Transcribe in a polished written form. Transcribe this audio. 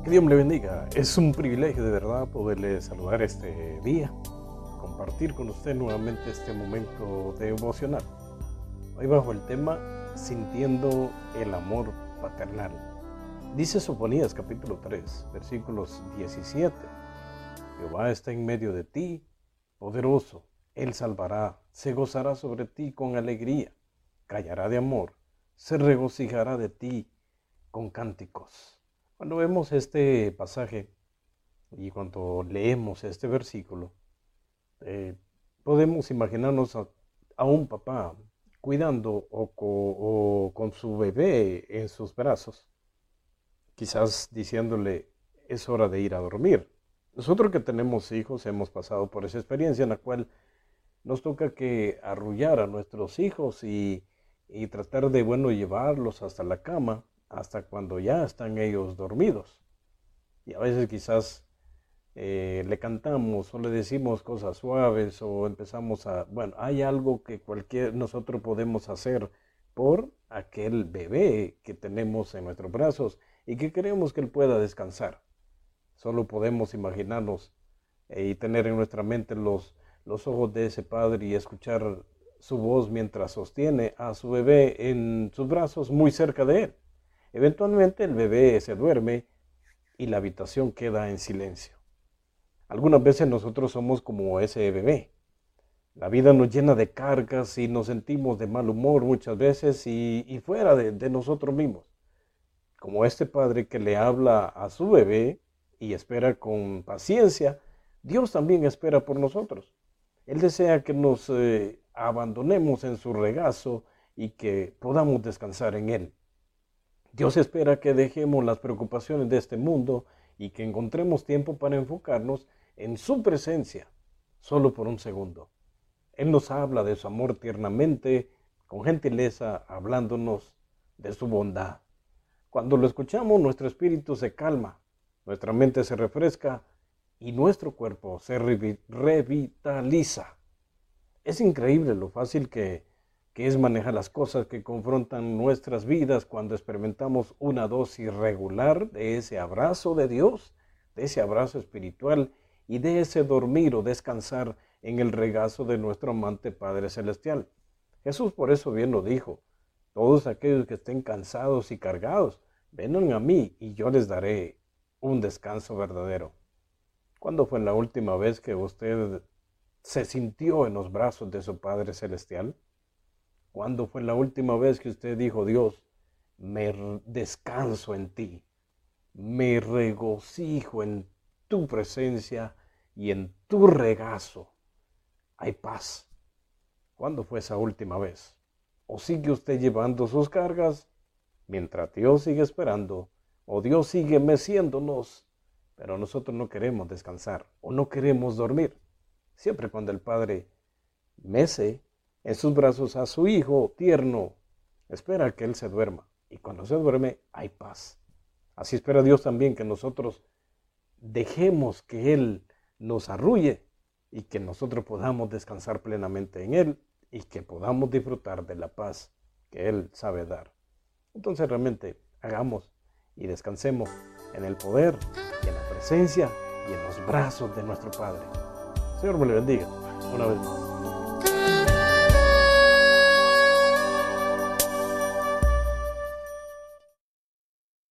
Que Dios me le bendiga. Es un privilegio de verdad poderle saludar este día, compartir con usted nuevamente este momento devocional. Hoy bajo el tema Sintiendo el amor paternal. Dice Sofonías capítulo 3, versículos 17. Jehová está en medio de ti, poderoso, Él salvará, se gozará sobre ti con alegría, callará de amor, se regocijará de ti con cánticos. Cuando vemos este pasaje y cuando leemos este versículo, podemos imaginarnos a un papá cuidando o con su bebé en sus brazos, quizás diciéndole, es hora de ir a dormir. Nosotros que tenemos hijos hemos pasado por esa experiencia en la cual nos toca que arrullar a nuestros hijos y tratar de, llevarlos hasta la cama, hasta cuando ya están ellos dormidos. Y a veces quizás le cantamos o le decimos cosas suaves o empezamos hay algo que nosotros podemos hacer por aquel bebé que tenemos en nuestros brazos y que queremos que él pueda descansar. Solo podemos imaginarnos y tener en nuestra mente los ojos de ese padre y escuchar su voz mientras sostiene a su bebé en sus brazos muy cerca de él. Eventualmente el bebé se duerme y la habitación queda en silencio. Algunas veces nosotros somos como ese bebé. La vida nos llena de cargas y nos sentimos de mal humor muchas veces y fuera de nosotros mismos. Como este padre que le habla a su bebé y espera con paciencia, Dios también espera por nosotros. Él desea que nos abandonemos en su regazo y que podamos descansar en Él. Dios espera que dejemos las preocupaciones de este mundo y que encontremos tiempo para enfocarnos en su presencia, solo por un segundo. Él nos habla de su amor tiernamente, con gentileza, hablándonos de su bondad. Cuando lo escuchamos, nuestro espíritu se calma, nuestra mente se refresca y nuestro cuerpo se revitaliza. Es increíble lo fácil que es manejar las cosas que confrontan nuestras vidas cuando experimentamos una dosis regular de ese abrazo de Dios, de ese abrazo espiritual y de ese dormir o descansar en el regazo de nuestro amante Padre Celestial. Jesús por eso bien lo dijo: todos aquellos que estén cansados y cargados, vengan a mí y yo les daré un descanso verdadero. ¿Cuándo fue la última vez que usted se sintió en los brazos de su Padre Celestial? ¿Cuándo fue la última vez que usted dijo: Dios, me descanso en ti, me regocijo en tu presencia y en tu regazo hay paz? ¿Cuándo fue esa última vez? ¿O sigue usted llevando sus cargas mientras Dios sigue esperando o Dios sigue meciéndonos, pero nosotros no queremos descansar o no queremos dormir? Siempre cuando el Padre mece en sus brazos a su hijo tierno, espera que él se duerma. Y cuando se duerme, hay paz. Así espera Dios también que nosotros dejemos que Él nos arrulle y que nosotros podamos descansar plenamente en Él y que podamos disfrutar de la paz que Él sabe dar. Entonces realmente hagamos y descansemos en el poder y en la presencia y en los brazos de nuestro Padre. Señor me le bendiga una vez más.